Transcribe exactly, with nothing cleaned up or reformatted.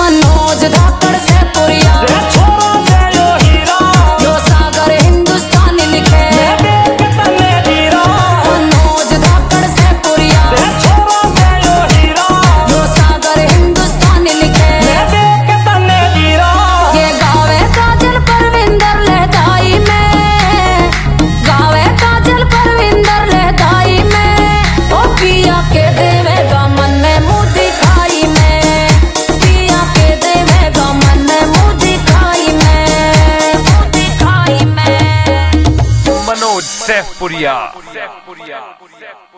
मनोज धाकड़ से पुरिया यो सागर हिंदुस्तानी लिखे मनोज धाकड़ से पुरिया यो सागर हिंदुस्तानी लिखे ये गावे काजल परविंदर लहदाई में गावे काजल परविंदर लहदाई में ओ पिया के देवेगा मन में मुँह दिखाई में पिया के देवेगा मन में मुँह दिखाई में मुँह दिखाई में मनोज सैफपुरिया।